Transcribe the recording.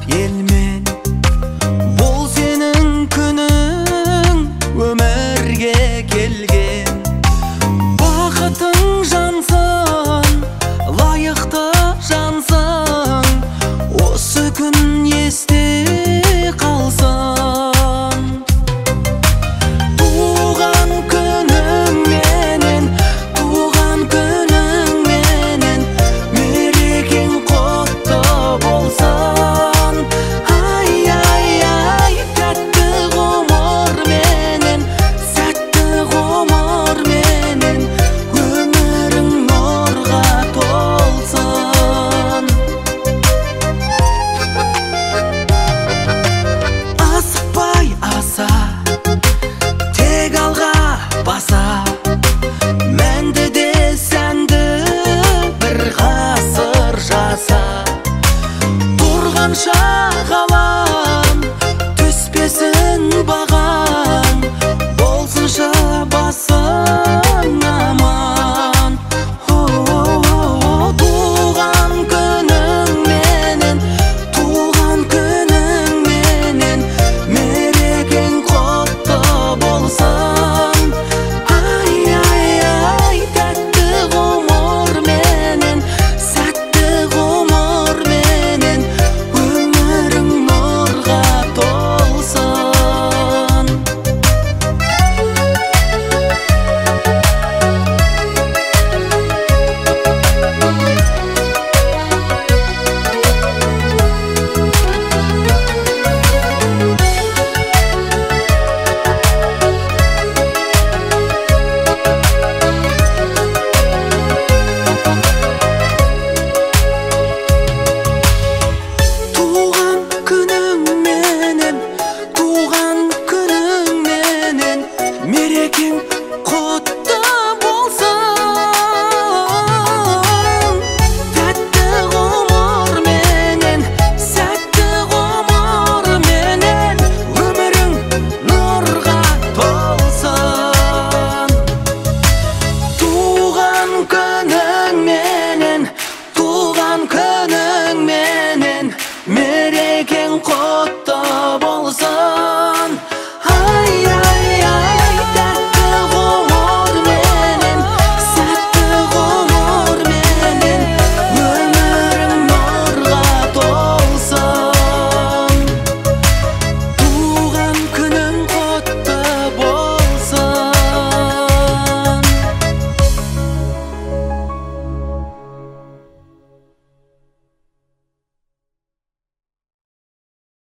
елмен. Бұл сенің күнің, өмірге келген бақытың жансың, лайықты жансың. Осы күн есте қалсын. Туған күнің менен, туған күнің менен, мерекең құтты болсын. Ай, ай, ай, тәтті ғұмыр менен, сәтті ғұмыр менен, өмірің нұрға толсын. Асықпай аса, тек алға баса, мәнді де сәнді бір ғасыр жаса. Тұрғанша